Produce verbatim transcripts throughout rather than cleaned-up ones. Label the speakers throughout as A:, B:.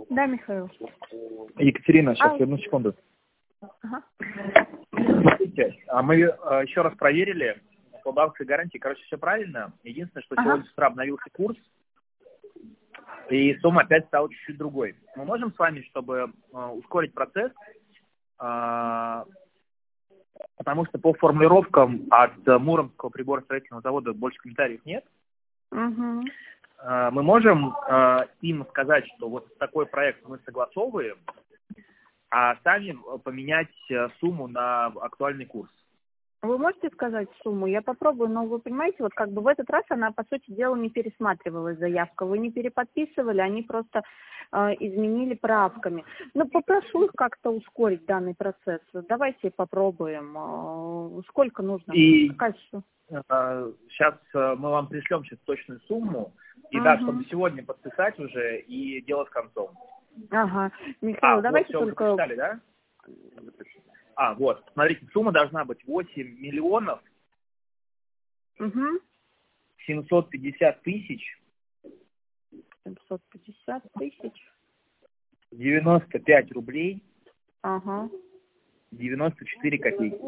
A: Да, Михаил.
B: Екатерина, сейчас,
A: А...
B: одну секунду.
A: Ага.
B: Смотрите, а мы а, еще раз проверили по банковской гарантии, короче, все правильно. Единственное, что
A: Ага.
B: сегодня с утра обновился курс, и сумма опять стала чуть-чуть другой. Мы можем с вами, чтобы а, ускорить процесс, а, потому что по формулировкам от а, Муромского приборостроительного завода больше комментариев нет.
A: Угу.
B: А, мы можем а, им сказать, что вот такой проект мы согласовываем, а сами поменять сумму на актуальный курс.
A: Вы можете сказать сумму? Я попробую, но вы понимаете, вот как бы в этот раз она, по сути дела, не пересматривалась заявка. Вы не переподписывали, они просто э, изменили правками. Ну, попрошу их как-то ускорить данный процесс. Давайте попробуем. Э, сколько нужно?
B: И
A: Какая сумма?
B: э, сейчас э, мы вам пришлем сейчас точную сумму. И
A: Угу.
B: да, чтобы сегодня подписать уже и дело с концом.
A: Ага. Михаил,
B: А,
A: давайте
B: вот, все,
A: только...
B: вы прочитали, да? А, вот, смотрите, сумма должна быть восемь миллионов
A: Угу.
B: семьсот пятьдесят тысяч
A: семьсот пятьдесят тысяч.
B: девяносто пять рублей
A: Ага.
B: девяносто четыре копейки.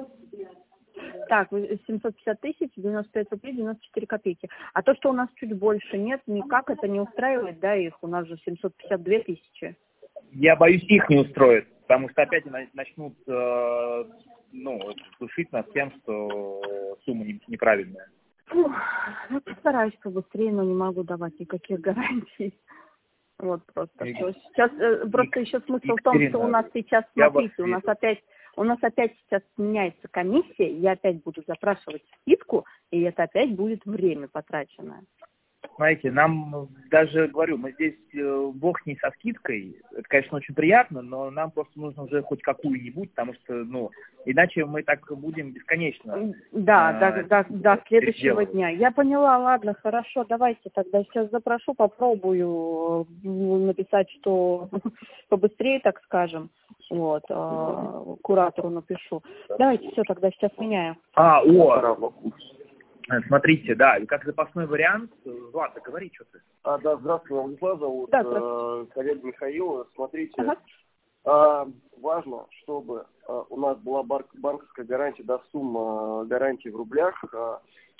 A: Так, вы- семьсот пятьдесят тысяч, девяносто пять рублей, девяносто четыре копейки. А то, что у нас чуть больше нет, никак это не устраивает, да, их? У нас же семьсот пятьдесят две тысячи.
B: Я боюсь, их не устроит, потому что опять они начнут э, ну, душить нас тем, что сумма не- неправильная.
A: Фух, я постараюсь побыстрее, но не могу давать никаких гарантий. Вот просто
B: И-
A: все. Сейчас э, просто еще смысл в том,
B: Екатерина,
A: что у нас сейчас,
B: я вас
A: смотрите, у нас опять у нас опять сейчас меняется комиссия, я опять буду запрашивать скидку, и это опять будет время потраченное.
B: Знаете, нам даже, говорю, мы здесь, э, бог не со скидкой, это, конечно, очень приятно, но нам просто нужно уже хоть какую-нибудь, потому что, ну, иначе мы так будем бесконечно.
A: Да,
B: э,
A: до, до, до следующего
B: переделывать.
A: дня. Я поняла, ладно, хорошо, давайте тогда сейчас запрошу, попробую э, написать, что побыстрее, так скажем, вот, э, куратору напишу. Давайте все, тогда сейчас меняю.
B: А, о, смотрите, да, и как запасной вариант, Влад, говори, что ты.
C: А, да, здравствуйте, Владислав зовут,
A: Да,
C: э, коллега Михаил. Смотрите,
A: Ага.
C: а, важно, чтобы а, у нас была бар- банковская гарантия, да, сумма гарантии в рублях а,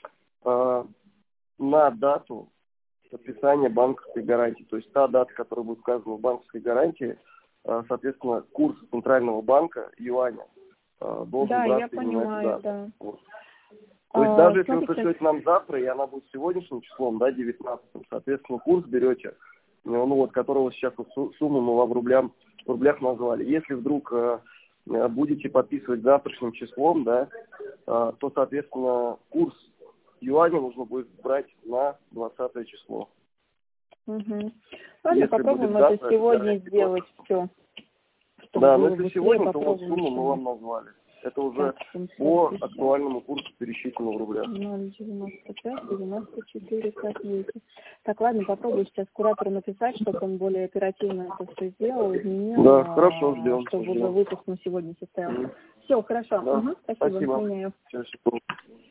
C: а, на дату подписания банковской гарантии. То есть та дата, которая будет указана в банковской гарантии, а, соответственно, курс Центрального банка юаня а, должен
A: Да, я
C: браться именно
A: понимаю,
C: эту дату.
A: да.
C: Вот. То есть
A: А,
C: даже если вы
A: смотрите.
C: пришлете нам завтра, и она будет сегодняшним числом, да, девятнадцатым, соответственно, курс берете, ну вот, которого сейчас вот су- сумму мы вам в, рублям, в рублях назвали. Если вдруг э, э, будете подписывать завтрашним числом, да, э, то, соответственно, курс юаня нужно будет брать на двадцатое число.
A: Угу. Ладно,
C: Если
A: попробуем
C: будет
A: это
C: завтра,
A: сегодня
C: гарантия
A: сделать все.
C: Да, но если сегодня, то вот сумму мы вам назвали. Это уже
A: Так,
C: по актуальному курсу пересчитано в рублях.
A: ноль девяносто пять девяносто четыре копейки. Так, ладно, попробую сейчас куратору написать, чтобы он более оперативно это все сделал, изменил.
C: Да, хорошо, ждем.
A: Чтобы
C: ждем.
A: уже выпуск на сегодня состоялся.
C: Мгм.
A: Все, хорошо.
C: Да,
A: Угу, спасибо.
C: спасибо.
A: Меняю.
C: Сейчас, секунду.